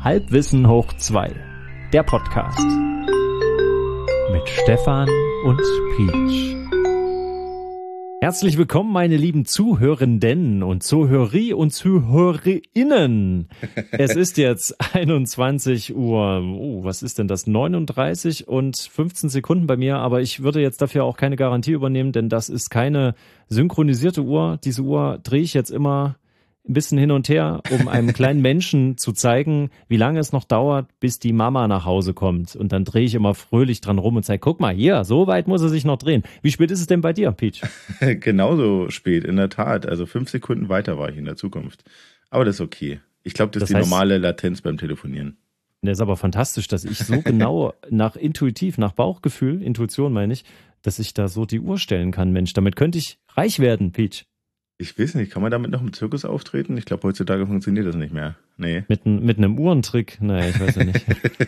Halbwissen hoch 2, der Podcast mit Stefan und Peach. Herzlich willkommen, meine lieben Zuhörenden und Zuhörer und Zuhörerinnen. Es ist jetzt 21 Uhr, was ist denn das, 39 und 15 Sekunden bei mir, aber ich würde jetzt dafür auch keine Garantie übernehmen, denn das ist keine synchronisierte Uhr. Diese Uhr drehe ich jetzt immer ein bisschen hin und her, um einem kleinen Menschen zu zeigen, wie lange es noch dauert, bis die Mama nach Hause kommt. Und dann drehe ich immer fröhlich dran rum und sage, guck mal, hier, so weit muss er sich noch drehen. Wie spät ist es denn bei dir, Peach? Genauso spät, in der Tat. Also 5 Sekunden weiter war ich in der Zukunft. Aber das ist okay. Ich glaube, das ist die normale Latenz beim Telefonieren. Das ist aber fantastisch, dass ich so genau nach Bauchgefühl, Intuition meine ich, dass ich da so die Uhr stellen kann. Mensch, damit könnte ich reich werden, Peach. Ich weiß nicht, kann man damit noch im Zirkus auftreten? Ich glaube, heutzutage funktioniert das nicht mehr. Nee. Mit einem Uhrentrick? Naja, ich weiß ja nicht.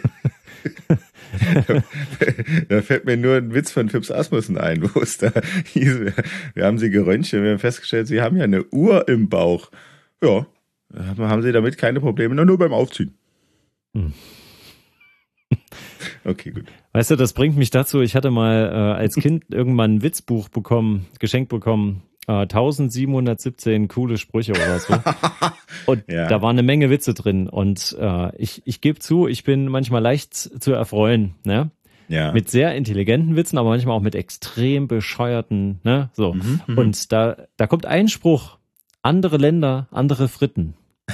Da fällt mir nur ein Witz von Fips Asmussen ein, wo es da hieß, wir haben sie geröntgt und wir haben festgestellt, sie haben ja eine Uhr im Bauch. Ja, haben sie damit keine Probleme, nur beim Aufziehen. Okay, gut. Weißt du, das bringt mich dazu, ich hatte mal als Kind irgendwann ein Witzbuch geschenkt bekommen, 1717 coole Sprüche oder so. Und ja, da war eine Menge Witze drin. Und ich gebe zu, ich bin manchmal leicht zu erfreuen, ne? Ja. Mit sehr intelligenten Witzen, aber manchmal auch mit extrem bescheuerten, ne? So. Und da kommt ein Spruch: andere Länder, andere Fritten.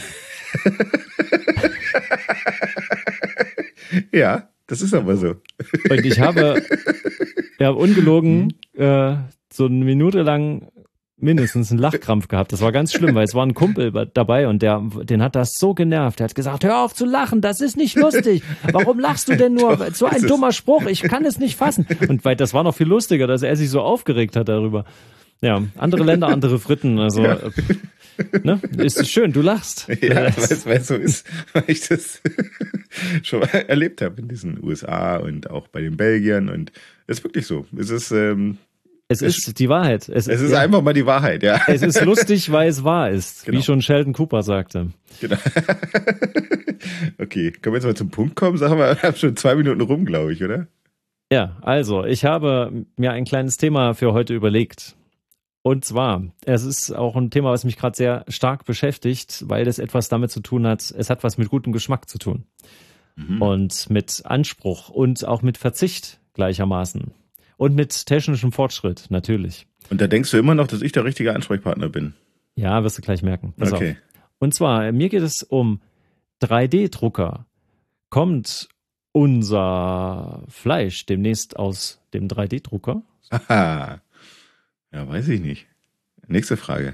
Ja, das ist aber so. Und ich habe ungelogen so eine Minute lang mindestens einen Lachkrampf gehabt. Das war ganz schlimm, weil es war ein Kumpel dabei und den hat das so genervt. Der hat gesagt, hör auf zu lachen, das ist nicht lustig. Warum lachst du denn nur? So ein dummer Spruch, ich kann es nicht fassen. Und weil das war noch viel lustiger, dass er sich so aufgeregt hat darüber. Ja, andere Länder, andere Fritten. Also, ja. Ne? Ist schön, du lachst. Ja, weil es so ist, weil ich das schon mal erlebt habe in diesen USA und auch bei den Belgiern. Und es ist wirklich so. Es ist die Wahrheit. Es ist einfach mal die Wahrheit, ja. Es ist lustig, weil es wahr ist, genau. Wie schon Sheldon Cooper sagte. Genau. Okay, können wir jetzt mal zum Punkt kommen? Sagen wir haben schon 2 Minuten rum, glaube ich, oder? Ja, also, ich habe mir ein kleines Thema für heute überlegt. Und zwar, es ist auch ein Thema, was mich gerade sehr stark beschäftigt, weil es etwas damit zu tun hat, es hat was mit gutem Geschmack zu tun. Und mit Anspruch und auch mit Verzicht gleichermaßen. Und mit technischem Fortschritt, natürlich. Und da denkst du immer noch, dass ich der richtige Ansprechpartner bin? Ja, wirst du gleich merken. Pass okay. auf. Und zwar, mir geht es um 3D-Drucker. Kommt unser Fleisch demnächst aus dem 3D-Drucker? Aha. Ja, weiß ich nicht. Nächste Frage.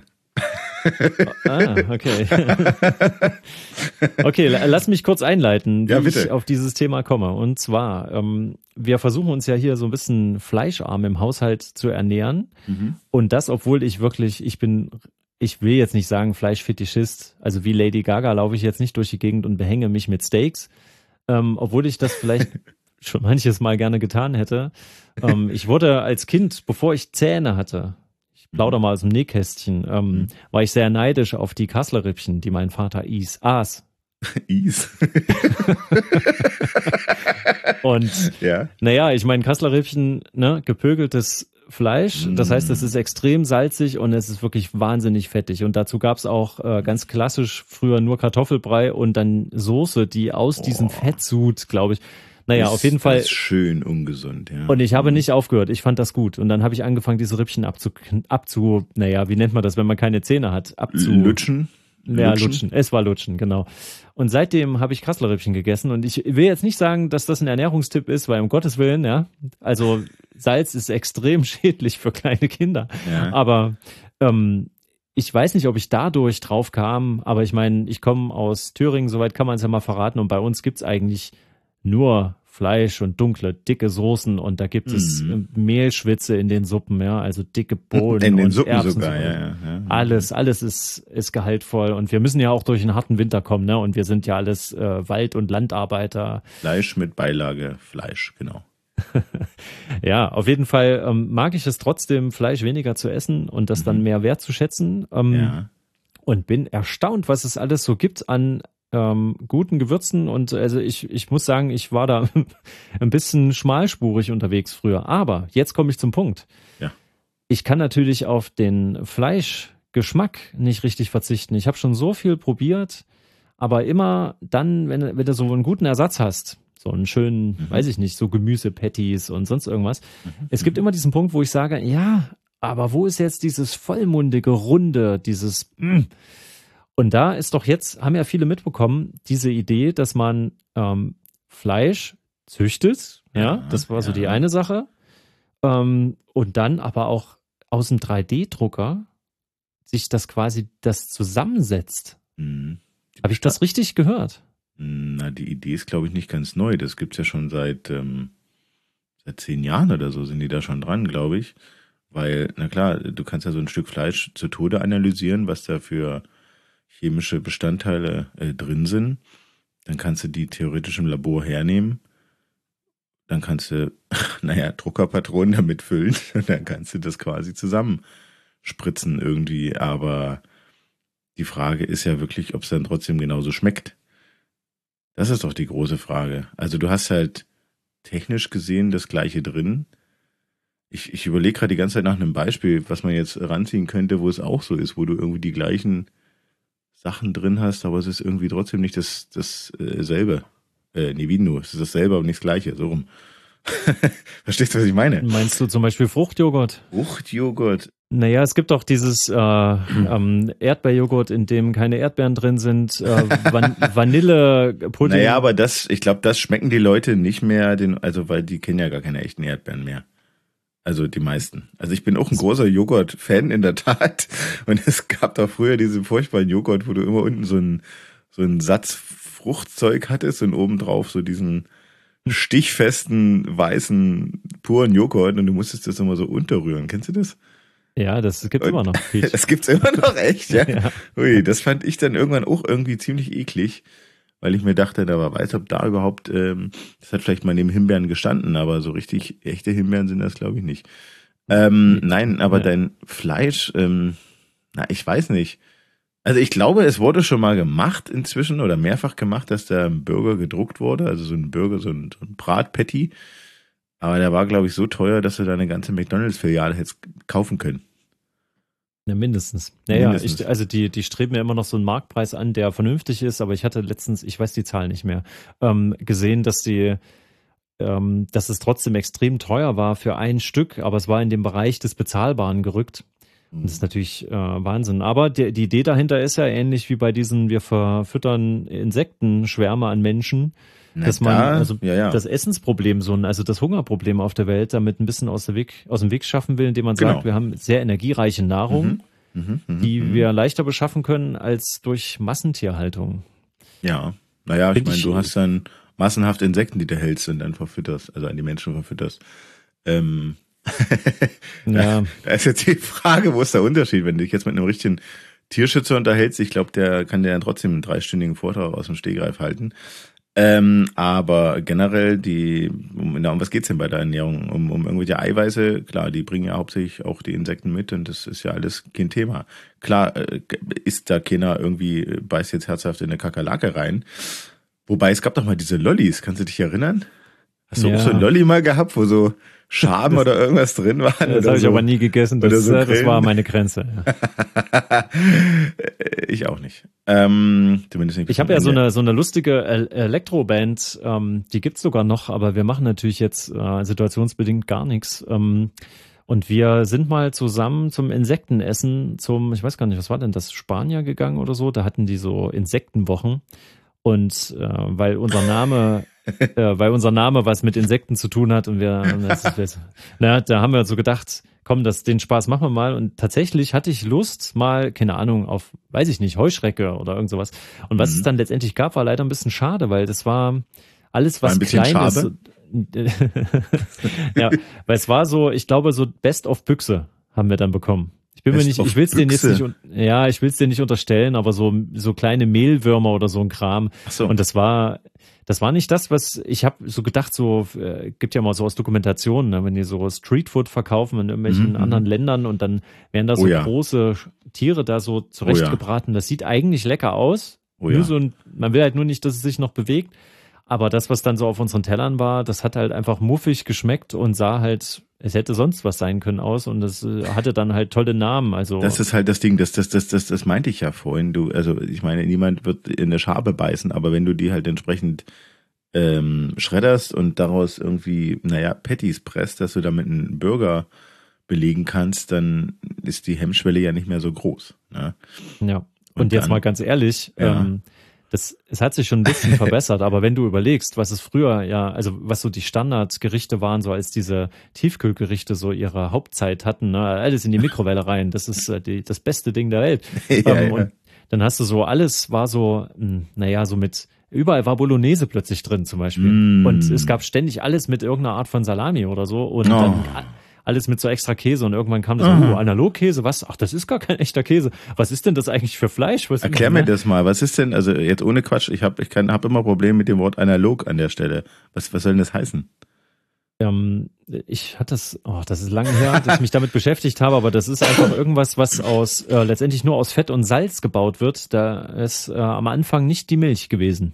Okay. Okay, lass mich kurz einleiten, wie ich auf dieses Thema komme. Und zwar, wir versuchen uns ja hier so ein bisschen fleischarm im Haushalt zu ernähren. Und das, obwohl ich will jetzt nicht sagen Fleischfetischist, also wie Lady Gaga laufe ich jetzt nicht durch die Gegend und behänge mich mit Steaks, obwohl ich das vielleicht schon manches Mal gerne getan hätte. Ich wurde als Kind, bevor ich Zähne hatte, ich plaudere mal aus dem Nähkästchen, war ich sehr neidisch auf die Kasslerrippchen, die mein Vater aß. Und naja, ich meine, Kasslerrippchen, ne, gepökeltes Fleisch, das heißt, es ist extrem salzig und es ist wirklich wahnsinnig fettig. Und dazu gab es auch ganz klassisch früher nur Kartoffelbrei und dann Soße, die aus diesem Fettsud, glaube ich. Naja, auf jeden Fall. Das ist schön ungesund, ja. Und ich habe nicht aufgehört. Ich fand das gut. Und dann habe ich angefangen, diese Rippchen naja, wie nennt man das, wenn man keine Zähne hat? Lutschen? Ja, lutschen. Es war lutschen, genau. Und seitdem habe ich Kasslerrippchen gegessen. Und ich will jetzt nicht sagen, dass das ein Ernährungstipp ist, weil um Gottes Willen, ja. Also Salz ist extrem schädlich für kleine Kinder. Ja. Aber ich weiß nicht, ob ich dadurch drauf kam. Aber ich meine, ich komme aus Thüringen, soweit kann man es ja mal verraten. Und bei uns gibt's eigentlich nur Fleisch und dunkle, dicke Soßen und da gibt es Mehlschwitze in den Suppen, ja, also dicke Bohnen in den und Suppen Erbsen sogar, ja. Alles ist gehaltvoll und wir müssen ja auch durch einen harten Winter kommen, ne? Und wir sind ja alles Wald- und Landarbeiter. Fleisch mit Beilage, Fleisch, genau. Ja, auf jeden Fall mag ich es trotzdem, Fleisch weniger zu essen und das dann mehr wertzuschätzen. Und bin erstaunt, was es alles so gibt an guten Gewürzen und also ich muss sagen, ich war da ein bisschen schmalspurig unterwegs früher. Aber jetzt komme ich zum Punkt. Ja. Ich kann natürlich auf den Fleischgeschmack nicht richtig verzichten. Ich habe schon so viel probiert, aber immer dann, wenn du so einen guten Ersatz hast, so einen schönen, weiß ich nicht, so Gemüsepatties und sonst irgendwas. Es gibt immer diesen Punkt, wo ich sage, ja, aber wo ist jetzt dieses vollmundige, runde, dieses Und da ist doch jetzt, haben ja viele mitbekommen, diese Idee, dass man Fleisch züchtet, ja, das war so die eine Sache. Und dann aber auch aus dem 3D-Drucker sich das quasi zusammensetzt. Habe ich das richtig gehört? Na, die Idee ist, glaube ich, nicht ganz neu. Das gibt's ja schon seit 10 Jahren oder so sind die da schon dran, glaube ich. Weil, na klar, du kannst ja so ein Stück Fleisch zu Tode analysieren, was da für chemische Bestandteile drin sind. Dann kannst du die theoretisch im Labor hernehmen. Dann kannst du, Druckerpatronen damit füllen. Und dann kannst du das quasi zusammenspritzen irgendwie. Aber die Frage ist ja wirklich, ob es dann trotzdem genauso schmeckt. Das ist doch die große Frage. Also du hast halt technisch gesehen das Gleiche drin. Ich überlege gerade die ganze Zeit nach einem Beispiel, was man jetzt ranziehen könnte, wo es auch so ist, wo du irgendwie die gleichen Sachen drin hast, aber es ist irgendwie trotzdem nicht dasselbe. Wie nur, es ist dasselbe, aber nicht das Gleiche, so rum. Verstehst du, was ich meine? Meinst du zum Beispiel Fruchtjoghurt? Fruchtjoghurt. Naja, es gibt auch dieses Erdbeerjoghurt, in dem keine Erdbeeren drin sind, Vanillepudding. Naja, aber ich glaube, das schmecken die Leute nicht mehr, weil die kennen ja gar keine echten Erdbeeren mehr. Also die meisten. Also ich bin auch ein großer Joghurt-Fan in der Tat. Und es gab da früher diesen furchtbaren Joghurt, wo du immer unten so einen Satz Fruchtzeug hattest und obendrauf so diesen stichfesten, weißen, puren Joghurt und du musstest das immer so unterrühren. Kennst du das? Ja, das gibt's immer noch. Das gibt's immer noch, echt, ja? Ja. Ui, das fand ich dann irgendwann auch irgendwie ziemlich eklig, weil ich mir dachte, da weiß, ob da überhaupt, das hat vielleicht mal neben Himbeeren gestanden, aber so richtig echte Himbeeren sind das, glaube ich, nicht. Nein, aber dein Fleisch, ich weiß nicht. Also ich glaube, es wurde schon mal gemacht inzwischen oder mehrfach gemacht, dass da ein Burger gedruckt wurde, also so ein Burger, so ein Bratpatty. Aber der war, glaube ich, so teuer, dass du da eine ganze McDonalds-Filiale hättest kaufen können. Ja, mindestens. Naja, Mindestens. Die streben ja immer noch so einen Marktpreis an, der vernünftig ist, aber ich hatte letztens, ich weiß die Zahl nicht mehr, gesehen, dass es trotzdem extrem teuer war für ein Stück, aber es war in dem Bereich des Bezahlbaren gerückt. Und das ist natürlich Wahnsinn. Aber die Idee dahinter ist ja ähnlich wie bei diesen, wir verfüttern Insektenschwärme an Menschen, dass man das Essensproblem, also das Hungerproblem auf der Welt damit ein bisschen aus dem Weg schaffen will, indem man sagt, wir haben sehr energiereiche Nahrung, die wir leichter beschaffen können als durch Massentierhaltung. Ja, ich meine, du hast dann massenhaft Insekten, die du hältst und dann verfütterst, also an die Menschen verfütterst. Da ist jetzt die Frage, wo ist der Unterschied? Wenn du dich jetzt mit einem richtigen Tierschützer unterhältst, ich glaube, der kann dir dann trotzdem einen 3-stündigen Vortrag aus dem Stegreif halten. Aber generell um was geht's denn bei der Ernährung? Um irgendwelche Eiweiße, klar, die bringen ja hauptsächlich auch die Insekten mit und das ist ja alles kein Thema. Klar, isst da keiner irgendwie, beißt jetzt herzhaft in eine Kakerlake rein. Wobei, es gab doch mal diese Lollis, kannst du dich erinnern? Hast du auch so ein Lolli mal gehabt, wo so Schaben oder irgendwas drin waren? Das habe ich aber nie gegessen, das war meine Grenze. Ja. Ich auch nicht. Zumindest nicht. Ich habe ja so eine lustige Elektroband, die gibt's sogar noch, aber wir machen natürlich jetzt situationsbedingt gar nichts. Und wir sind mal zusammen zum Insektenessen, ich weiß gar nicht, was war denn das, Spanier gegangen oder so, da hatten die so Insektenwochen. Und weil unser Name was mit Insekten zu tun hat und da haben wir so gedacht, komm, den Spaß machen wir mal. Und tatsächlich hatte ich Lust mal, keine Ahnung, auf, weiß ich nicht, Heuschrecke oder irgend sowas. Und was es dann letztendlich gab, war leider ein bisschen schade, weil das war alles, was klein ist. Ja, weil es war so, ich glaube, so Best of Büchse haben wir dann bekommen. Ich will es dir nicht unterstellen, aber so kleine Mehlwürmer oder so ein Kram. Ach so. Und das war nicht das, was ich habe so gedacht, gibt ja mal so aus Dokumentationen, ne, wenn die so Streetfood verkaufen in irgendwelchen anderen Ländern und dann werden da so große Tiere da so zurechtgebraten. Das sieht eigentlich lecker aus, Oh ja. Man will halt nur nicht, dass es sich noch bewegt. Aber das, was dann so auf unseren Tellern war, das hat halt einfach muffig geschmeckt und sah halt, es hätte sonst was sein können aus und es hatte dann halt tolle Namen. Also das ist halt das Ding, das meinte ich ja vorhin. Also ich meine, niemand wird in der Schabe beißen, aber wenn du die halt entsprechend schredderst und daraus irgendwie, Patties presst, dass du damit einen Burger belegen kannst, dann ist die Hemmschwelle ja nicht mehr so groß. Ne? Ja, und jetzt dann, mal ganz ehrlich, ja. es hat sich schon ein bisschen verbessert, aber wenn du überlegst, was es früher also was so die Standardgerichte waren, so als diese Tiefkühlgerichte so ihre Hauptzeit hatten, ne, alles in die Mikrowelle rein, das ist das beste Ding der Welt. Und dann hast du so, alles war so, so mit, überall war Bolognese plötzlich drin zum Beispiel. Und es gab ständig alles mit irgendeiner Art von Salami oder so und dann alles mit so extra Käse und irgendwann kam das, Analogkäse, was? Ach, das ist gar kein echter Käse. Was ist denn das eigentlich für Fleisch? Erklär mir das mal. Was ist denn, also jetzt ohne Quatsch, ich hab immer Probleme mit dem Wort analog an der Stelle. Was soll denn das heißen? Ich hatte das ist lange her, dass ich mich damit beschäftigt habe, aber das ist einfach irgendwas, was letztendlich nur aus Fett und Salz gebaut wird. Da ist am Anfang nicht die Milch gewesen.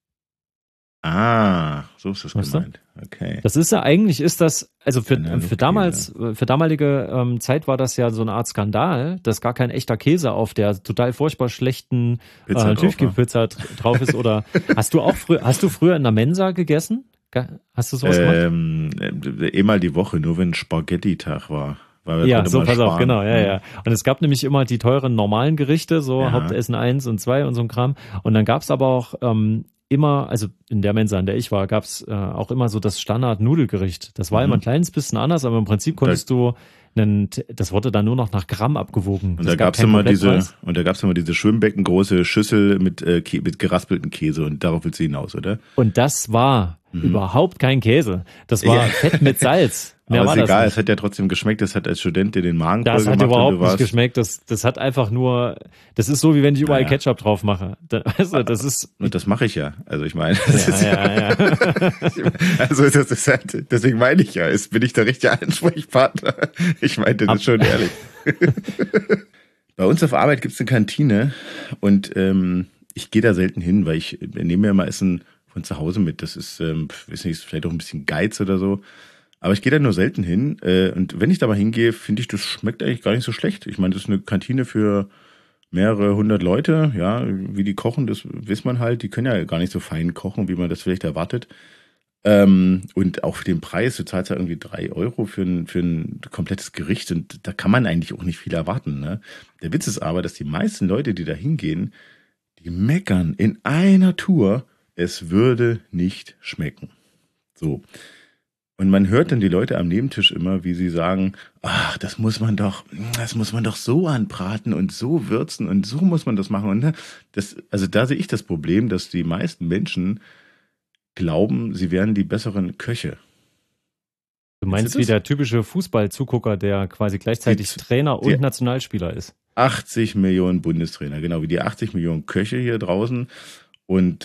Ah, so ist das gemeint. Okay. Das ist also für damalige Zeit war das ja so eine Art Skandal, dass gar kein echter Käse auf der total furchtbar schlechten Tiefkühlpizza drauf ist. Oder hast du früher in der Mensa gegessen? Hast du sowas gemacht? Einmal die Woche, nur wenn Spaghetti-Tag war. Ja, so, pass auf, genau, ja. Und es gab nämlich immer die teuren normalen Gerichte, so Hauptessen 1 und 2 und so ein Kram. Und dann gab's aber auch immer, also in der Mensa, in der ich war, gab's auch immer so das Standard-Nudelgericht. Das war immer ein kleines bisschen anders, aber im Prinzip konntest du das wurde dann nur noch nach Gramm abgewogen. Und da gab's immer diese schwimmbeckengroße Schüssel mit geraspelten Käse und darauf willst du hinaus, oder? Und das war überhaupt kein Käse. Das war Fett mit Salz. Mehr aber ist egal, es hat ja trotzdem geschmeckt, das hat als Student dir den Magen voll gemacht. Das hat überhaupt nicht geschmeckt, das hat einfach nur, das ist so, wie wenn ich überall Ketchup drauf mache. Und das mache ich ja, also ich meine. Also das ist halt, deswegen meine ich ja, bin ich der richtige Ansprechpartner. Ich meinte das schon ehrlich. Bei uns auf Arbeit gibt's eine Kantine und ich gehe da selten hin, weil ich nehme mir immer Essen von zu Hause mit. Das ist, weiß nicht, vielleicht auch ein bisschen Geiz oder so. Aber ich gehe da nur selten hin und wenn ich da mal hingehe, finde ich, das schmeckt eigentlich gar nicht so schlecht. Ich meine, das ist eine Kantine für mehrere hundert Leute, ja, wie die kochen, das weiß man halt. Die können ja gar nicht so fein kochen, wie man das vielleicht erwartet. Und auch für den Preis, du zahlst ja irgendwie 3 Euro für ein komplettes Gericht und da kann man eigentlich auch nicht viel erwarten. Ne? Der Witz ist aber, dass die meisten Leute, die da hingehen, die meckern in einer Tour, es würde nicht schmecken. So. Und man hört dann die Leute am Nebentisch immer, wie sie sagen, ach, das muss man doch so anbraten und so würzen und so muss man das machen. Und also da sehe ich das Problem, dass die meisten Menschen glauben, sie wären die besseren Köche. Du meinst wie der typische Fußballzugucker, der quasi gleichzeitig Trainer und Nationalspieler ist. 80 Millionen Bundestrainer, genau, wie die 80 Millionen Köche hier draußen. Und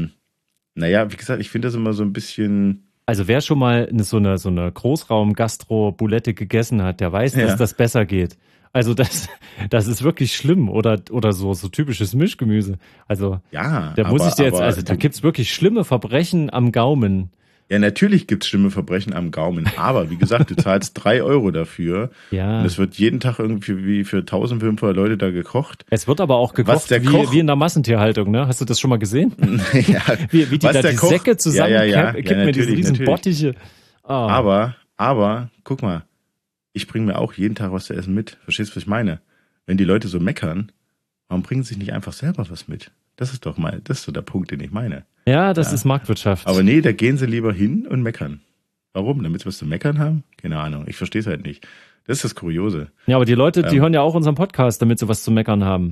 wie gesagt, ich finde das immer so ein bisschen... Also wer schon mal so eine Großraum-Gastro-Bulette gegessen hat, der weiß, dass das besser geht. Also das ist wirklich schlimm oder so typisches Mischgemüse. Also da gibt's wirklich schlimme Verbrechen am Gaumen. Ja, natürlich gibt's schlimme Verbrechen am Gaumen, aber wie gesagt, du zahlst 3 Euro dafür. Ja. Und es wird jeden Tag irgendwie wie für 1500 Leute da gekocht. Es wird aber auch gekocht wie in der Massentierhaltung, ne? Hast du das schon mal gesehen? Ja. Wie die da die Säcke zusammenkippen mit diesen riesen Bottiche. Oh. Aber, guck mal, ich bringe mir auch jeden Tag was zu essen mit. Verstehst du, was ich meine? Wenn die Leute so meckern, warum bringen sie sich nicht einfach selber was mit? Das ist so der Punkt, den ich meine. Ja, das ist Marktwirtschaft. Aber nee, da gehen sie lieber hin und meckern. Warum? Damit sie was zu meckern haben? Keine Ahnung. Ich verstehe es halt nicht. Das ist das Kuriose. Ja, aber die Leute, die hören ja auch unseren Podcast, damit sie was zu meckern haben.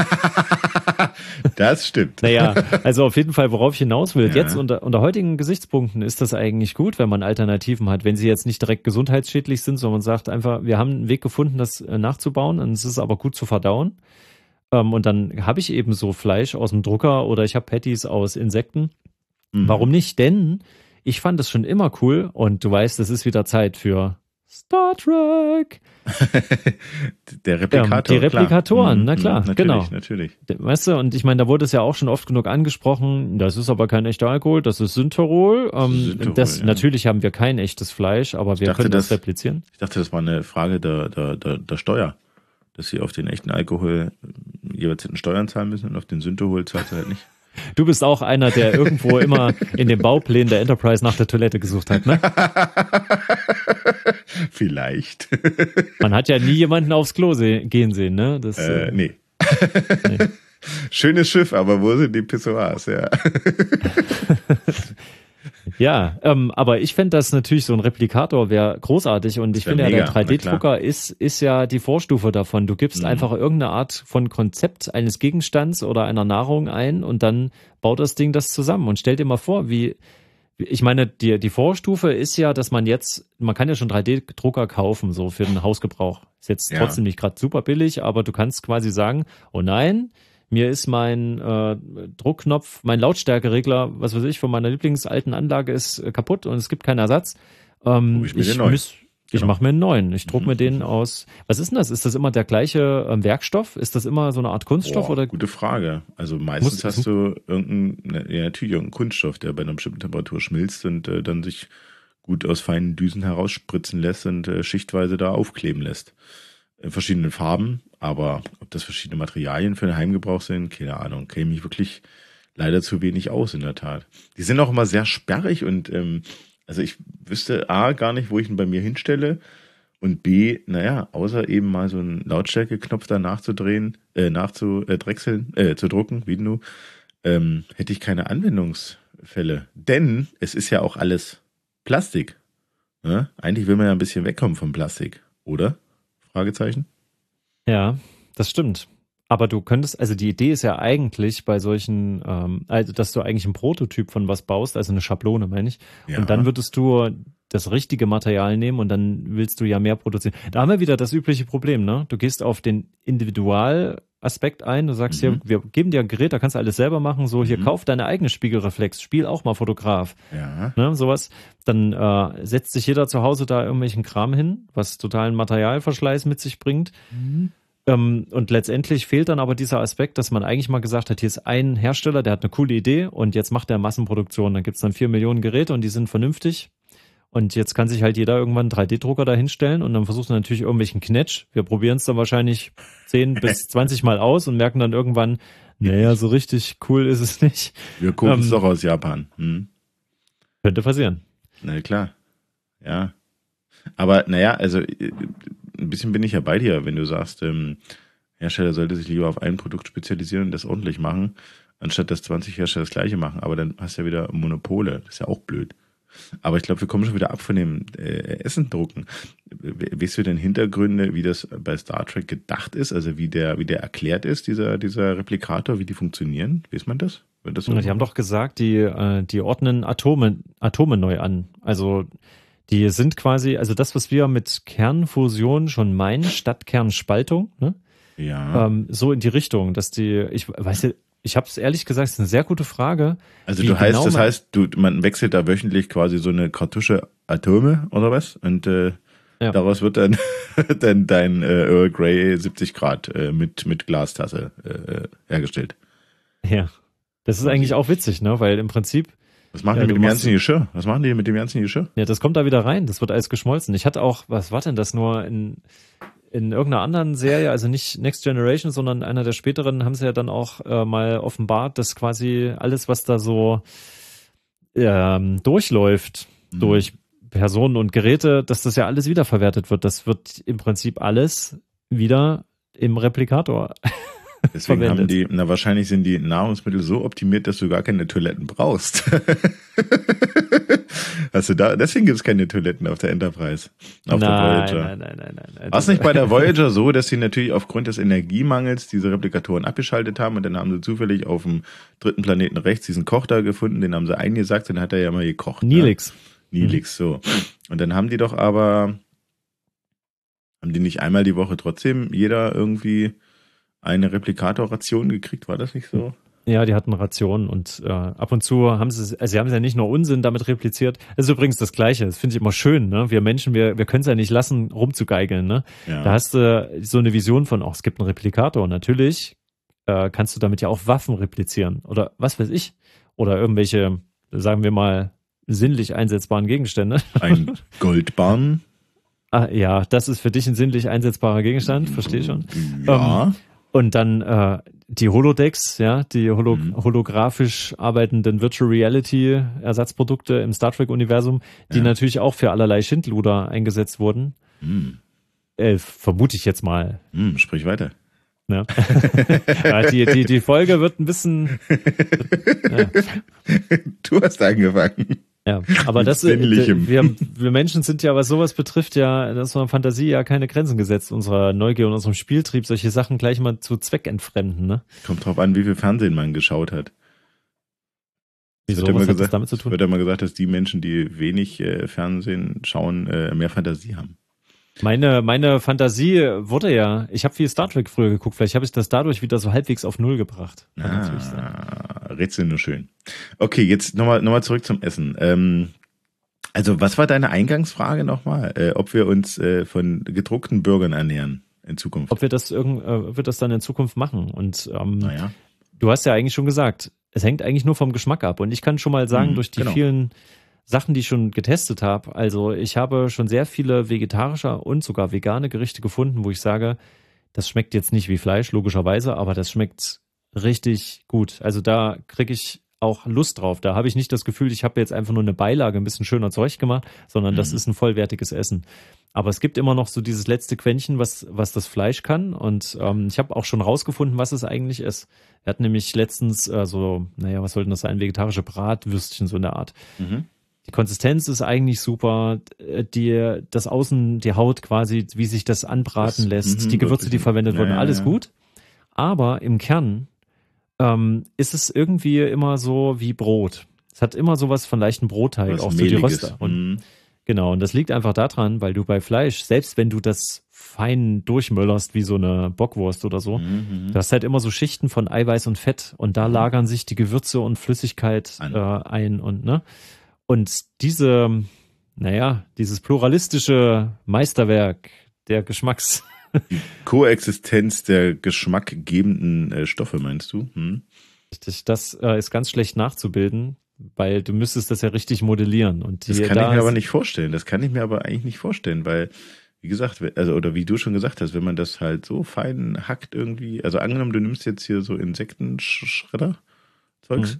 Das stimmt. Naja, also auf jeden Fall, worauf ich hinaus will. Ja. Jetzt unter heutigen Gesichtspunkten ist das eigentlich gut, wenn man Alternativen hat, wenn sie jetzt nicht direkt gesundheitsschädlich sind, sondern man sagt einfach, wir haben einen Weg gefunden, das nachzubauen und es ist aber gut zu verdauen. Und dann habe ich eben so Fleisch aus dem Drucker oder ich habe Patties aus Insekten. Warum nicht? Denn ich fand es schon immer cool und du weißt, es ist wieder Zeit für Star Trek. Der Replikator. Die Replikatoren, na klar, natürlich, genau. Natürlich. Weißt du, und ich meine, da wurde es ja auch schon oft genug angesprochen, das ist aber kein echter Alkohol, das ist Syntherol. Ja. Natürlich haben wir kein echtes Fleisch, aber wir können das replizieren. Ich dachte, das war eine Frage der Steuer, dass sie auf den echten Alkohol jeweils Steuern zahlen müssen und auf den Syntherol zahlt sie halt nicht. Du bist auch einer, der irgendwo immer in den Bauplänen der Enterprise nach der Toilette gesucht hat, ne? Vielleicht. Man hat ja nie jemanden aufs Klo gehen sehen, ne? Das, nee. Schönes Schiff, aber wo sind die Pissoirs? Ja. Ja, aber ich fände das natürlich, so ein Replikator wäre großartig und ich finde ja, der 3D-Drucker ist ja die Vorstufe davon. Du gibst einfach irgendeine Art von Konzept eines Gegenstands oder einer Nahrung ein und dann baut das Ding das zusammen. Und stell dir mal vor, ich meine, die Vorstufe ist ja, dass man kann ja schon 3D-Drucker kaufen, so für den Hausgebrauch. Ist jetzt trotzdem nicht gerade super billig, aber du kannst quasi sagen, oh nein, mir ist mein Druckknopf, mein Lautstärkeregler, was weiß ich, von meiner lieblingsalten Anlage ist kaputt und es gibt keinen Ersatz. Ich mache mir einen neuen. Ich druck mir den aus. Was ist denn das? Ist das immer der gleiche Werkstoff? Ist das immer so eine Art Kunststoff? Oder? Gute Frage. Also meistens hast du irgendeinen Kunststoff, der bei einer bestimmten Temperatur schmilzt und dann sich gut aus feinen Düsen herausspritzen lässt und schichtweise da aufkleben lässt. In verschiedenen Farben, aber ob das verschiedene Materialien für den Heimgebrauch sind, keine Ahnung, kenne mich wirklich leider zu wenig aus in der Tat. Die sind auch immer sehr sperrig und also ich wüsste A, gar nicht, wo ich ihn bei mir hinstelle und B, außer eben mal so einen Lautstärkeknopf da nachzudrehen, nachzudrechseln, zu drucken, wie du, hätte ich keine Anwendungsfälle. Denn es ist ja auch alles Plastik. Ne? Eigentlich will man ja ein bisschen wegkommen vom Plastik, oder? Fragezeichen? Ja, das stimmt. Aber du könntest, also die Idee ist ja eigentlich bei solchen, also dass du eigentlich einen Prototyp von was baust, also eine Schablone, meine ich. Ja. Und dann würdest du das richtige Material nehmen und dann willst du ja mehr produzieren. Da haben wir wieder das übliche Problem, ne? Du gehst auf den Individualaspekt ein, du sagst hier, wir geben dir ein Gerät, da kannst du alles selber machen, so hier, kauf deine eigene Spiegelreflex, spiel auch mal Fotograf. Ja. Ne, sowas. Dann setzt sich jeder zu Hause da irgendwelchen Kram hin, was totalen Materialverschleiß mit sich bringt. Und letztendlich fehlt dann aber dieser Aspekt, dass man eigentlich mal gesagt hat, hier ist ein Hersteller, der hat eine coole Idee und jetzt macht der Massenproduktion. Dann gibt es dann 4 Millionen Geräte und die sind vernünftig. Und jetzt kann sich halt jeder irgendwann einen 3D-Drucker da hinstellen und dann versucht man natürlich irgendwelchen Knetsch. Wir probieren es dann wahrscheinlich 10 bis 20 Mal aus und merken dann irgendwann, naja, so richtig cool ist es nicht. Wir gucken es doch aus Japan. Könnte passieren. Na klar. Ja. Aber also ein bisschen bin ich ja bei dir, wenn du sagst, Hersteller sollte sich lieber auf ein Produkt spezialisieren und das ordentlich machen, anstatt dass 20 Hersteller das gleiche machen. Aber dann hast du ja wieder Monopole. Das ist ja auch blöd. Aber ich glaube, wir kommen schon wieder ab von dem Essendrucken. Weißt du denn Hintergründe, wie das bei Star Trek gedacht ist? Also wie der erklärt ist, dieser Replikator, wie die funktionieren? Weiß man das? Die haben doch gesagt, die ordnen Atome neu an. Also die sind quasi, also das, was wir mit Kernfusion schon meinen, statt Kernspaltung, ne? Ja. So in die Richtung, dass ich habe es ehrlich gesagt, ist eine sehr gute Frage. Also man wechselt da wöchentlich quasi so eine Kartusche Atome oder was? Und daraus wird dann dein Earl Grey 70 Grad mit Glastasse hergestellt. Ja, das ist eigentlich auch witzig, ne? Weil im Prinzip was machen die mit dem ganzen Geschirr? Was machen die mit dem ganzen Geschirr? Ja, das kommt da wieder rein. Das wird alles geschmolzen. Ich hatte auch, was war denn das nur in irgendeiner anderen Serie, also nicht Next Generation, sondern einer der späteren, haben sie ja dann auch mal offenbart, dass quasi alles, was da so durchläuft, durch Personen und Geräte, dass das ja alles wiederverwertet wird. Das wird im Prinzip alles wieder im Replikator deswegen verwendet. Wahrscheinlich sind die Nahrungsmittel so optimiert, dass du gar keine Toiletten brauchst. Deswegen gibt es keine Toiletten auf der Enterprise. Auf der Voyager. Nein. War es nicht bei der Voyager so, dass sie natürlich aufgrund des Energiemangels diese Replikatoren abgeschaltet haben und dann haben sie zufällig auf dem 3. Planeten rechts diesen Koch da gefunden, den haben sie eingesackt und dann hat er ja mal gekocht. Neelix. Ne? Neelix, so. Und dann haben die nicht einmal die Woche trotzdem jeder irgendwie eine Replikatorration gekriegt? War das nicht so? Ja, die hatten Rationen und ab und zu haben sie haben ja nicht nur Unsinn damit repliziert. Das ist übrigens das Gleiche, das finde ich immer schön, ne? Wir Menschen, wir können es ja nicht lassen, rumzugeigeln, ne? Ja. Da hast du so eine Vision von, es gibt einen Replikator. Natürlich kannst du damit ja auch Waffen replizieren oder was weiß ich. Oder irgendwelche, sagen wir mal, sinnlich einsetzbaren Gegenstände. Ein Goldbarren. Ah, ja, das ist für dich ein sinnlich einsetzbarer Gegenstand, verstehe schon. Ja. Und dann die Holodecks, ja, die holographisch arbeitenden Virtual Reality Ersatzprodukte im Star Trek Universum, die natürlich auch für allerlei Schindluder eingesetzt wurden. Vermute ich jetzt mal. Sprich weiter. Ja. Ja, die Folge wird ein bisschen. Ja. Du hast angefangen. Ja, aber das wir Menschen sind ja, was sowas betrifft, ja, das ist unserer Fantasie ja keine Grenzen gesetzt, unserer Neugier und unserem Spieltrieb, solche Sachen gleich mal zu Zweck entfremden, ne? Kommt drauf an, wie viel Fernsehen man geschaut hat. Wieso, was hat das damit zu tun? Wird ja mal gesagt, dass die Menschen, die wenig Fernsehen schauen, mehr Fantasie haben. Meine Fantasie wurde ja, ich habe viel Star Trek früher geguckt, vielleicht habe ich das dadurch wieder so halbwegs auf Null gebracht. Rätsel nur schön. Okay, jetzt nochmal zurück zum Essen. Also was war deine Eingangsfrage nochmal? Ob wir uns von gedruckten Burgern ernähren in Zukunft? Ob wir das dann in Zukunft machen. Und naja. Du hast ja eigentlich schon gesagt, es hängt eigentlich nur vom Geschmack ab. Und ich kann schon mal sagen, durch die vielen Sachen, die ich schon getestet habe, also ich habe schon sehr viele vegetarische und sogar vegane Gerichte gefunden, wo ich sage, das schmeckt jetzt nicht wie Fleisch, logischerweise, aber das schmeckt richtig gut. Also da kriege ich auch Lust drauf. Da habe ich nicht das Gefühl, ich habe jetzt einfach nur eine Beilage ein bisschen schöner Zeug gemacht, sondern das ist ein vollwertiges Essen. Aber es gibt immer noch so dieses letzte Quäntchen, was das Fleisch kann. Und ich habe auch schon rausgefunden, was es eigentlich ist. Wir hatten nämlich letztens was soll denn das sein? Vegetarische Bratwürstchen, so in der Art. Die Konsistenz ist eigentlich super, das Außen, die Haut quasi, wie sich das anbraten lässt, die Gewürze, die verwendet wurden, alles gut. Aber im Kern ist es irgendwie immer so wie Brot. Es hat immer sowas von leichten Brotteig, auch so die Röster. Und, genau, und das liegt einfach daran, weil du bei Fleisch, selbst wenn du das fein durchmöllerst wie so eine Bockwurst oder so, du hast halt immer so Schichten von Eiweiß und Fett und da lagern sich die Gewürze und Flüssigkeit ein und dieses pluralistische Meisterwerk der Geschmacks. Die Koexistenz der geschmackgebenden Stoffe, meinst du? Richtig, das ist ganz schlecht nachzubilden, weil du müsstest das ja richtig modellieren. Und das kann ich mir aber nicht vorstellen. Das kann ich mir aber eigentlich nicht vorstellen, weil, wie gesagt, oder wie du schon gesagt hast, wenn man das halt so fein hackt irgendwie, also angenommen, du nimmst jetzt hier so Insektenschredder-Zeugs,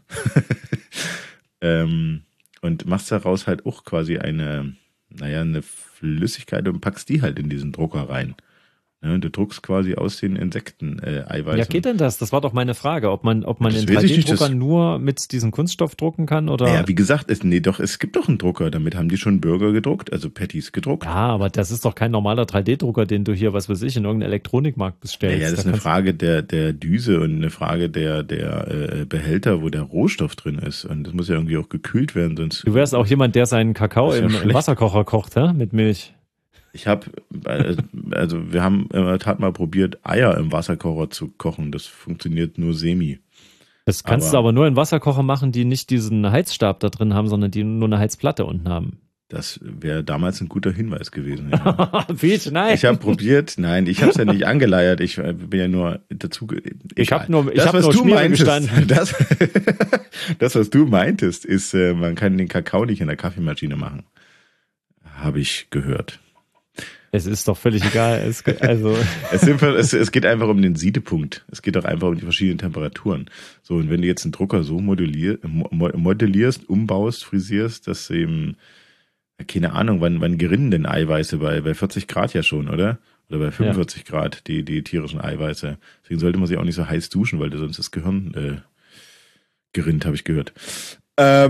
und machst daraus halt auch quasi eine Flüssigkeit und packst die halt in diesen Drucker rein. Ja, du druckst quasi aus den Insekten Eiweiß. Ja, geht denn das? Das war doch meine Frage, ob man in 3D-Druckern nur mit diesem Kunststoff drucken kann oder? Ja, wie gesagt, es gibt doch einen Drucker, damit haben die schon Burger gedruckt, also Patties gedruckt. Ja, aber das ist doch kein normaler 3D-Drucker, den du hier, was weiß ich, in irgendeinem Elektronikmarkt bestellst. Ja, das ist eine Frage der Düse und eine Frage der Behälter, wo der Rohstoff drin ist. Und das muss ja irgendwie auch gekühlt werden, sonst. Du wärst auch jemand, der seinen Kakao im Wasserkocher kocht, hä? Mit Milch. Wir haben in der Tat mal probiert, Eier im Wasserkocher zu kochen. Das funktioniert nur semi. Das kannst du aber nur in Wasserkocher machen, die nicht diesen Heizstab da drin haben, sondern die nur eine Heizplatte unten haben. Das wäre damals ein guter Hinweis gewesen. Ja. Peach, nein. Ich habe probiert, nein, ich habe es ja nicht angeleiert. Ich bin ja nur dazu. Ich habe nur Schmiere gestanden. Das, was du meintest, ist, man kann den Kakao nicht in der Kaffeemaschine machen. Habe ich gehört. Es ist doch völlig egal. Es geht einfach um den Siedepunkt. Es geht doch einfach um die verschiedenen Temperaturen. So, und wenn du jetzt einen Drucker so modellierst, umbaust, frisierst, dass eben, keine Ahnung, wann gerinnen denn Eiweiße bei 40 Grad ja schon, oder? Oder bei 45 Grad, die tierischen Eiweiße. Deswegen sollte man sich auch nicht so heiß duschen, weil sonst das Gehirn gerinnt, habe ich gehört. Aha,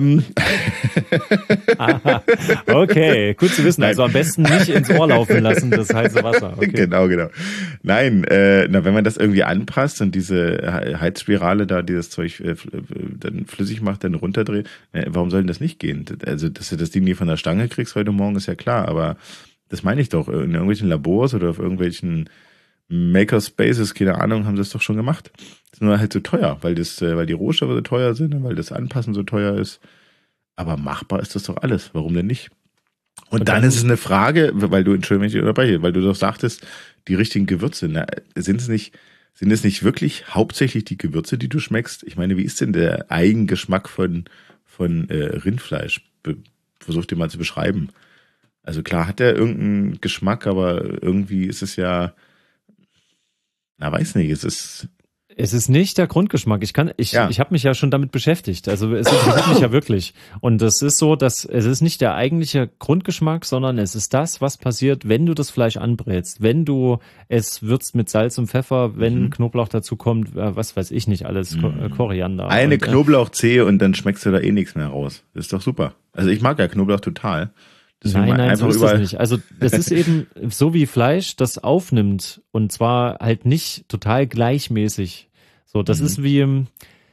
okay, gut zu wissen. Nein. Also am besten nicht ins Ohr laufen lassen, das heiße Wasser. Okay. Genau. Nein, wenn man das irgendwie anpasst und diese Heizspirale da, die das Zeug dann flüssig macht, dann runterdreht, warum soll denn das nicht gehen? Also, dass du das Ding nie von der Stange kriegst heute Morgen, ist ja klar, aber das meine ich doch, in irgendwelchen Labors oder auf irgendwelchen Makerspaces, keine Ahnung, haben sie es doch schon gemacht. Das ist nur halt so teuer, weil die Rohstoffe so teuer sind und weil das Anpassen so teuer ist. Aber machbar ist das doch alles. Warum denn nicht? Und dann ist es eine Frage, Entschuldigung, wenn ich unterbreche, weil du doch sagtest, die richtigen Gewürze, sind es nicht wirklich hauptsächlich die Gewürze, die du schmeckst? Ich meine, wie ist denn der Eigengeschmack von Rindfleisch? Versuch dir mal zu beschreiben. Also klar hat er irgendeinen Geschmack, aber irgendwie ist es ja, weiß nicht, Es ist nicht der Grundgeschmack. Ich habe mich ja schon damit beschäftigt. Also es interessiert mich ja wirklich. Und es ist so, dass es ist nicht der eigentliche Grundgeschmack, sondern es ist das, was passiert, wenn du das Fleisch anbrätst, wenn du es würzt mit Salz und Pfeffer, wenn Knoblauch dazu kommt, was weiß ich nicht alles, Koriander. Eine Knoblauchzehe und dann schmeckst du da eh nichts mehr raus. Das ist doch super. Also ich mag ja Knoblauch total. Nein, so ist das nicht. Also das ist eben so wie Fleisch, das aufnimmt und zwar halt nicht total gleichmäßig. So, das ist wie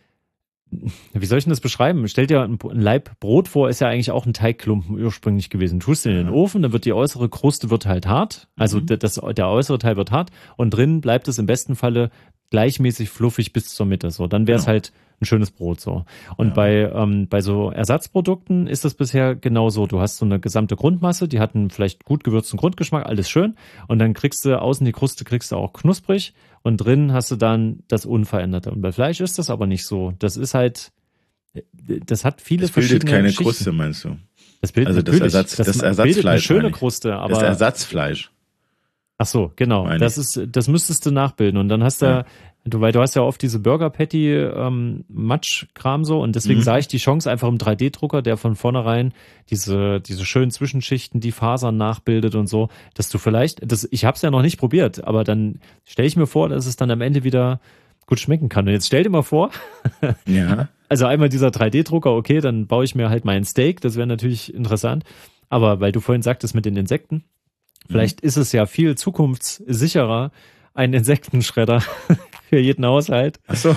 soll ich denn das beschreiben? Stell dir ein Laib Brot vor, ist ja eigentlich auch ein Teigklumpen ursprünglich gewesen. Du tust ihn in den Ofen, dann wird die äußere Kruste halt hart, also der äußere Teil wird hart und drin bleibt es im besten Falle gleichmäßig fluffig bis zur Mitte. So, dann wäre es halt ein schönes Brot so. Und bei so Ersatzprodukten ist das bisher genauso. Du hast so eine gesamte Grundmasse, die hat einen vielleicht gut gewürzten Grundgeschmack, alles schön. Und dann kriegst du außen die Kruste auch knusprig und drin hast du dann das Unveränderte. Und bei Fleisch ist das aber nicht so. Das ist halt, das hat viele verschiedene Geschichten. Das bildet keine Schichten. Kruste, meinst du? Das bildet also das Ersatzfleisch. Bildet eine schöne Kruste, aber das Ersatzfleisch. Ach so, genau. Das müsstest du nachbilden. Und dann hast du, weil du hast ja oft diese Burger Patty Matschkram so und deswegen sah ich die Chance einfach im 3D-Drucker, der von vornherein diese schönen Zwischenschichten, die Fasern nachbildet und so, dass du vielleicht, ich habe es ja noch nicht probiert, aber dann stelle ich mir vor, dass es dann am Ende wieder gut schmecken kann. Und jetzt stell dir mal vor, also einmal dieser 3D-Drucker, okay, dann baue ich mir halt meinen Steak, das wäre natürlich interessant, aber weil du vorhin sagtest mit den Insekten, vielleicht ist es ja viel zukunftssicherer, einen Insektenschredder für jeden Haushalt. Ach so.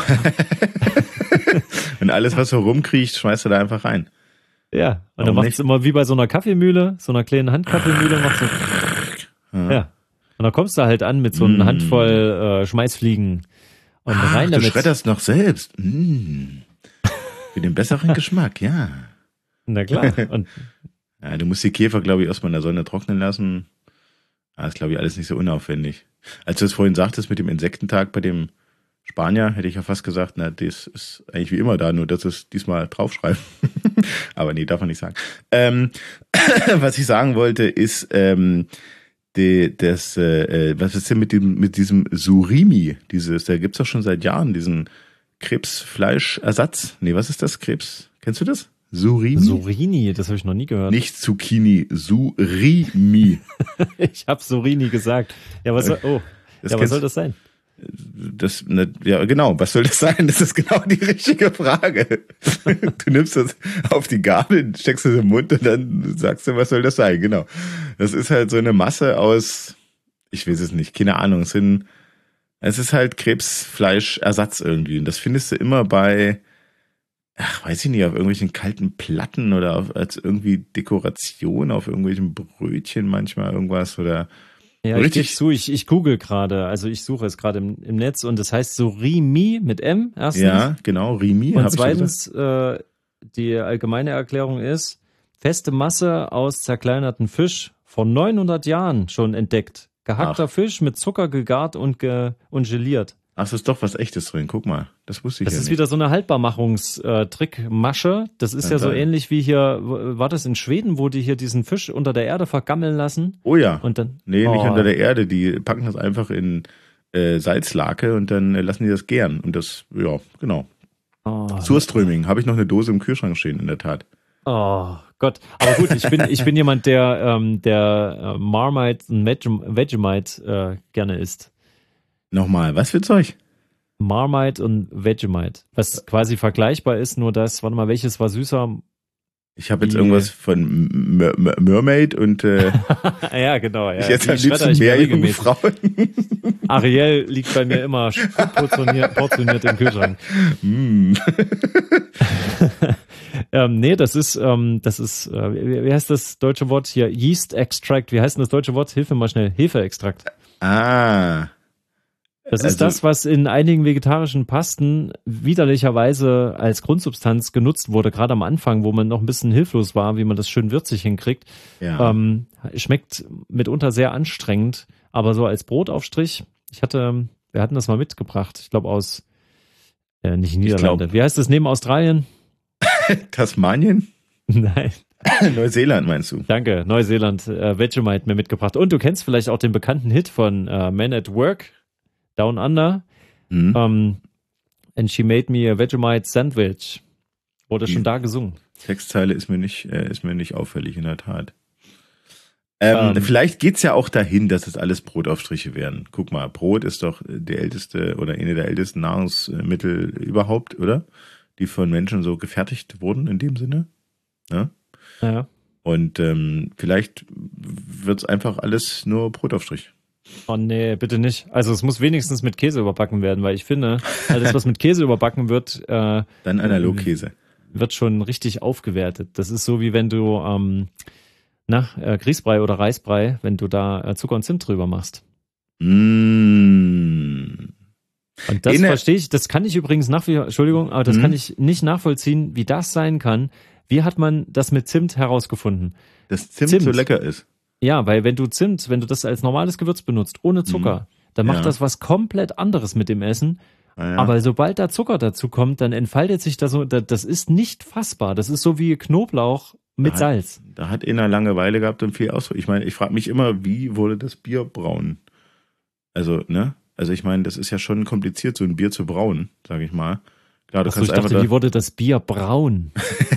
Und alles, was so rumkriecht, schmeißt du da einfach rein. Ja, und dann macht es immer wie bei so einer Kaffeemühle, so einer kleinen Handkaffeemühle, macht so. Ja. Und dann kommst du halt an mit so einer Handvoll Schmeißfliegen und rein damit. Du schredderst noch selbst. Für den besseren Geschmack, ja. Na klar. Und ja, du musst die Käfer, glaube ich, erstmal in der Sonne trocknen lassen. Das ist, glaube ich, alles nicht so unaufwendig. Als du es vorhin sagtest mit dem Insektentag bei dem Spanier, hätte ich ja fast gesagt, das ist eigentlich wie immer da, nur dass es diesmal draufschreiben. Aber nee, darf man nicht sagen. Was ich sagen wollte, ist, was ist denn mit diesem Surimi? Da gibt's doch schon seit Jahren diesen Krebsfleischersatz. Nee, was ist das? Kennst du das? Surini, das habe ich noch nie gehört. Nicht Zucchini, Surimi. Ich habe Surini gesagt. Ja, was soll das sein? Genau, was soll das sein? Das ist genau die richtige Frage. Du nimmst das auf die Gabel, steckst es im Mund und dann sagst du, was soll das sein? Genau. Das ist halt so eine Masse aus, ich weiß es nicht, keine Ahnung, es ist halt Krebsfleischersatz irgendwie. Und das findest du immer bei, weiß ich nicht, auf irgendwelchen kalten Platten oder als irgendwie Dekoration auf irgendwelchen Brötchen manchmal irgendwas oder ja, ich google gerade, also ich suche es gerade im Netz und das heißt Surimi mit M erstens. Ja, genau, Rimi. Und zweitens, die allgemeine Erklärung ist, feste Masse aus zerkleinerten Fisch, vor 900 Jahren schon entdeckt. Gehackter Fisch mit Zucker gegart und geliert. Ach, das ist doch was Echtes drin. Guck mal, das wusste ich ja nicht. Das ist wieder so eine Haltbarmachungstrickmasche. Das ist ja so ähnlich wie hier, war das in Schweden, wo die hier diesen Fisch unter der Erde vergammeln lassen? Oh ja. Und dann, nicht unter der Erde. Die packen das einfach in Salzlake und dann lassen die das gären. Und das, ja, genau. Surströmming. Habe ich noch eine Dose im Kühlschrank stehen, in der Tat. Oh Gott. Aber gut, ich bin jemand, der Marmite und Vegemite gerne isst. Nochmal, was für Zeug? Marmite und Vegemite. Was quasi vergleichbar ist, nur das, warte mal, welches war süßer? Ich habe jetzt irgendwas von Mermaid und ja, genau. Ja. Ich jetzt am liebsten Meerjungfrauen. Ariel liegt bei mir immer portioniert im Kühlschrank. Nee, das ist, wie heißt das deutsche Wort hier? Yeast Extract. Wie heißt denn das deutsche Wort? Hilf mir mal schnell. Hefeextrakt. Das ist das, was in einigen vegetarischen Pasten widerlicherweise als Grundsubstanz genutzt wurde, gerade am Anfang, wo man noch ein bisschen hilflos war, wie man das schön würzig hinkriegt. Ja. Schmeckt mitunter sehr anstrengend, aber so als Brotaufstrich, wir hatten das mal mitgebracht, ich glaube aus, nicht Niederlande. Wie heißt das neben Australien? Tasmanien? Nein. Neuseeland meinst du? Danke, Neuseeland, Vegemite mir mitgebracht. Und du kennst vielleicht auch den bekannten Hit von Men at Work, Down Under. And she made me a Vegemite sandwich. Wurde schon da gesungen. Textzeile ist mir nicht auffällig, in der Tat. Vielleicht geht's ja auch dahin, dass es alles Brotaufstriche werden. Guck mal, Brot ist doch der älteste oder eine der ältesten Nahrungsmittel überhaupt, oder? Die von Menschen so gefertigt wurden in dem Sinne. Ja. Ja. Und vielleicht wird's einfach alles nur Brotaufstrich. Oh nee, bitte nicht. Also es muss wenigstens mit Käse überbacken werden, weil ich finde, alles was mit Käse überbacken wird, dann Analogkäse. Wird schon richtig aufgewertet. Das ist so wie wenn du Grießbrei oder Reisbrei, wenn du da Zucker und Zimt drüber machst. Und das verstehe ich, das kann ich übrigens kann ich nicht nachvollziehen, wie das sein kann. Wie hat man das mit Zimt herausgefunden? Dass Zimt so lecker ist. Ja, weil wenn du das als normales Gewürz benutzt, ohne Zucker, dann macht das was komplett anderes mit dem Essen. Ja. Aber sobald da Zucker dazu kommt, dann entfaltet sich das so, das ist nicht fassbar. Das ist so wie Knoblauch mit Salz. Da hat einer Langeweile gehabt und viel Ausdruck. Ich meine, ich frage mich immer, wie wurde das Bier braun? Also, ne? Also ich meine, das ist ja schon kompliziert, so ein Bier zu brauen, sage ich mal. Klar, ich dachte, wie wurde das Bier braun?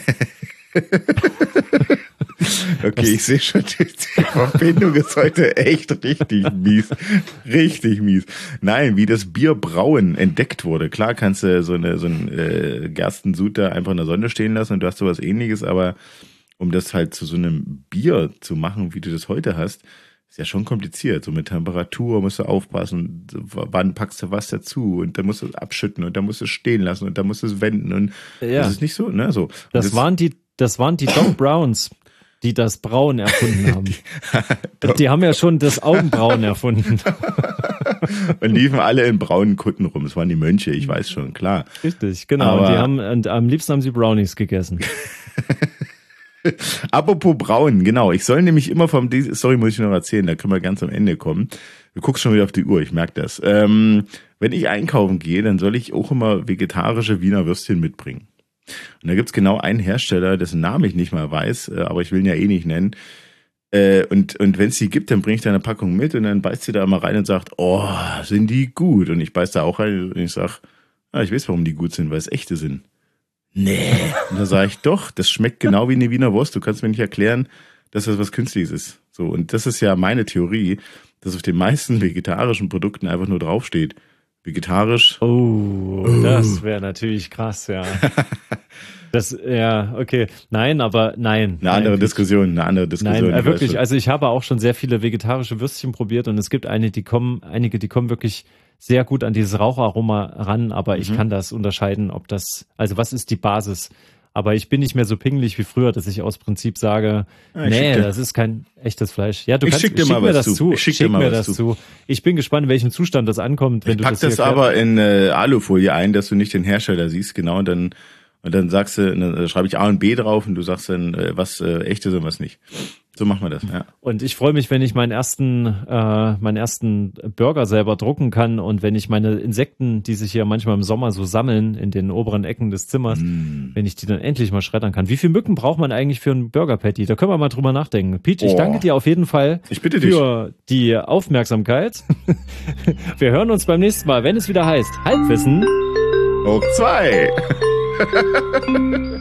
Okay, ich sehe schon, die Verbindung ist heute echt richtig mies. Richtig mies. Nein, wie das Bierbrauen entdeckt wurde. Klar kannst du so einen Gerstensud da einfach in der Sonne stehen lassen und du hast sowas Ähnliches, aber um das halt zu so einem Bier zu machen, wie du das heute hast, ist ja schon kompliziert. So mit Temperatur musst du aufpassen, wann packst du was dazu und dann musst du es abschütten und dann musst du es stehen lassen und dann musst du es wenden und das ist nicht so, ne? So. Das waren die Doc Browns, die das Brauen erfunden haben. Die haben ja schon das Augenbrauen erfunden. Und liefen alle in braunen Kutten rum. Das waren die Mönche, ich weiß schon, klar. Richtig, genau. Und am liebsten haben sie Brownies gegessen. Apropos braun, genau. Ich soll nämlich immer Story muss ich noch erzählen, da können wir ganz am Ende kommen. Du guckst schon wieder auf die Uhr, ich merke das. Wenn ich einkaufen gehe, dann soll ich auch immer vegetarische Wiener Würstchen mitbringen. Und da gibt's genau einen Hersteller, dessen Namen ich nicht mal weiß, aber ich will ihn ja eh nicht nennen. Und wenn es die gibt, dann bringe ich da eine Packung mit und dann beißt sie da mal rein und sagt, oh, sind die gut? Und ich beiß da auch rein und ich sag, ich weiß, warum die gut sind, weil es echte sind. Nee. Und da sage ich, doch, das schmeckt genau wie eine Wiener Wurst. Du kannst mir nicht erklären, dass das was Künstliches ist. So, und das ist ja meine Theorie, dass auf den meisten vegetarischen Produkten einfach nur draufsteht, vegetarisch. Das wäre natürlich krass, ja. Okay. Nein. Eine andere Diskussion. Nein, wirklich. Also ich habe auch schon sehr viele vegetarische Würstchen probiert und es gibt einige, die kommen wirklich sehr gut an dieses Raucharoma ran, aber ich kann das unterscheiden, was ist die Basis? Aber ich bin nicht mehr so pingelig wie früher, dass ich aus Prinzip sage, das ist kein echtes Fleisch. Ja, schick mir das zu. Ich bin gespannt, in welchem Zustand das ankommt. Wenn ich pack das aber in Alufolie ein, dass du nicht den Hersteller siehst, genau, und dann sagst du, dann schreibe ich A und B drauf und du sagst dann, was echt ist und was nicht. So machen wir das, ja. Und ich freue mich, wenn ich meinen ersten Burger selber drucken kann und wenn ich meine Insekten, die sich hier manchmal im Sommer so sammeln in den oberen Ecken des Zimmers, wenn ich die dann endlich mal schreddern kann. Wie viele Mücken braucht man eigentlich für einen Burger Patty? Da können wir mal drüber nachdenken. Peach, ich danke dir auf jeden Fall für die Aufmerksamkeit. Wir hören uns beim nächsten Mal, wenn es wieder heißt Halbwissen hoch 2.